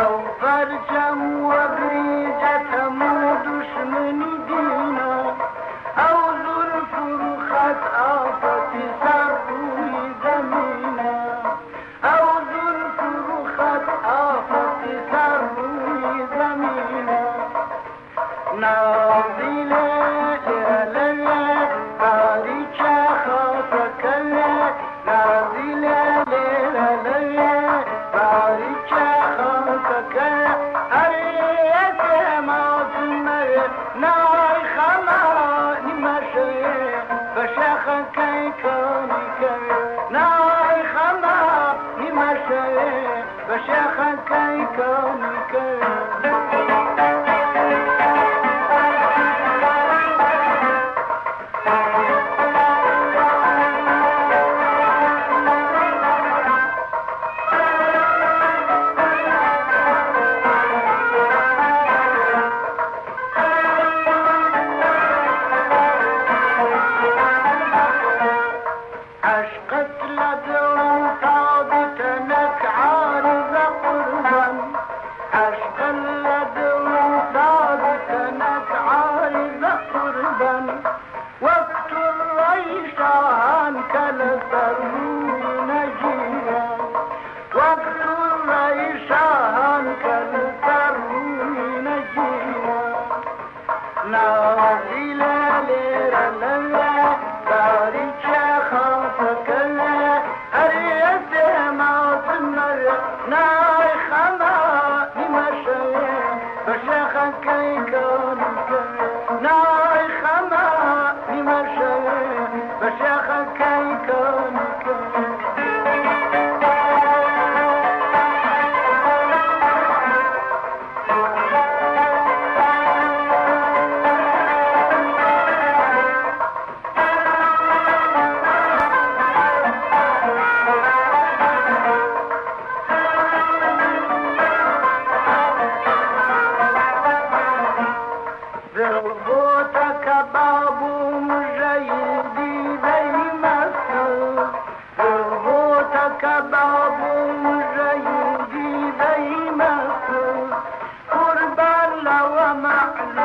او فرجم و بریجتم و دشمنی دینا او زلف و خط آفت سر روی زمینا او زلف و خط آفت سر روی زمینا نازل لله باریچه خاصکله نازل لله باریچه خاصکله اریت مازمر نای خمانی مشه بشخ کی کنی که نای خمانی مشه بشخ کی کنی که قربان لو معلوم